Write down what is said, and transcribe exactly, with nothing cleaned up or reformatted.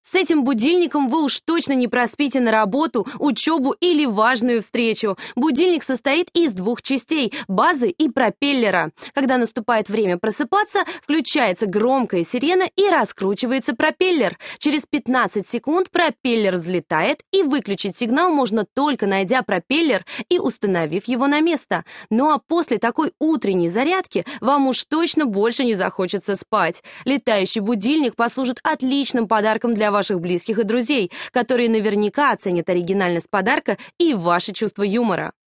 С этим будильником вы уж точно не проспите на работу, учебу или важную встречу. Будильник состоит из двух частей – базы и пропеллера. Когда наступает время просыпаться, включается громкая сирена и раскручивается пропеллер. Через пятнадцать секунд пропеллер взлетает, и выключить сигнал можно только найдя пропеллер и установив его на место. Ну а после такой утренней зарядки вам уж точно больше не захочется спать. Летающий будильник послужит отличным подарком для ваших близких и друзей, которые наверняка оценят оригинальность подарка и ваше чувство юмора.